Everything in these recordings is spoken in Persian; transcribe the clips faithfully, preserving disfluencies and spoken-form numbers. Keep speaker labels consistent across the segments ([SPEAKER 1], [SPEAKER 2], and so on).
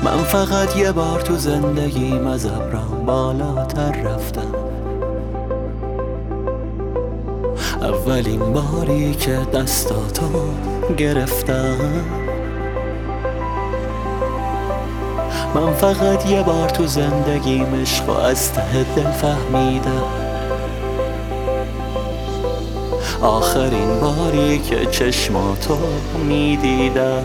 [SPEAKER 1] من فقط یه بار تو زندگیم از ابرام بالاتر رفتم. اولین باری که دستاتو گرفتم. من فقط یه بار تو زندگیم عشق و از ته دل فهمیدم. آخرین باری که چشماتو میدیدم.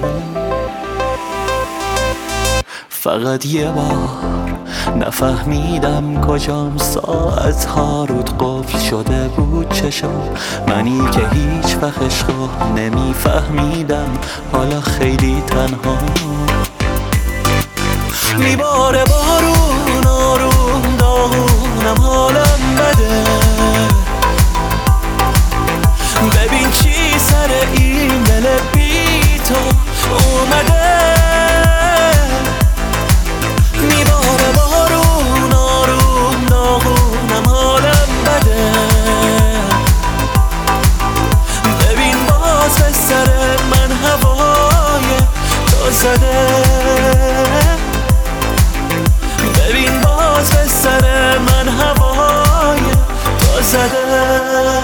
[SPEAKER 1] فقط یه بار نفهمیدم کجام، ساعتها رود قفل شده بود چشم. منی که هیچ وقت عشقو نمیفهمیدم، حالا خیلی تنها. میباره بارون آروم داغونم، حالم بده. ببین چی سر این دل بی تو اومده. میباره بارون آروم داغونم، حالم بده. ببین باز به سر من هوای تو زده. ببین باز به سر من هوای تو زده.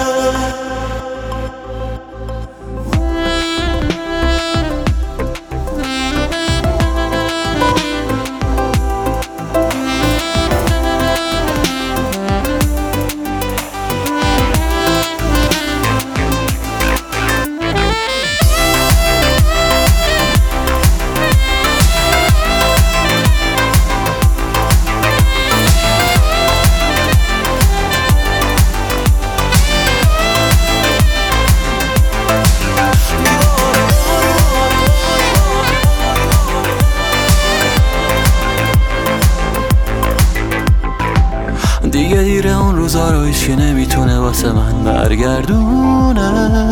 [SPEAKER 1] دیگه دیره اون روزا رو هیچی نمیتونه واسه من برگردونه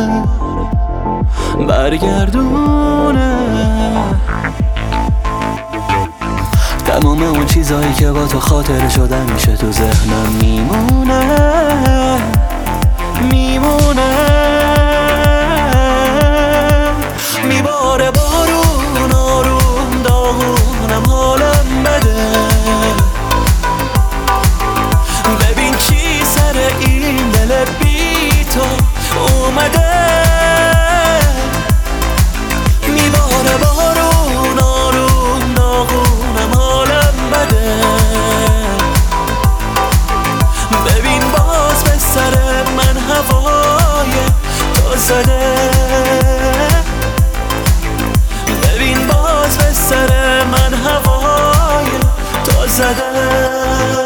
[SPEAKER 1] برگردونه تمام اون چیزایی که با تو خاطره شدن میشه تو ذهنم میمونه میمونه. میباره بارون آروم داغونم، حالم بده. ببین چی سر این دل بی تو اومده. میباره بارون آروم داغونم، حالم بده. ببین باز به سر من هوای تو زده. ببین باز به سر من هوای تو زده.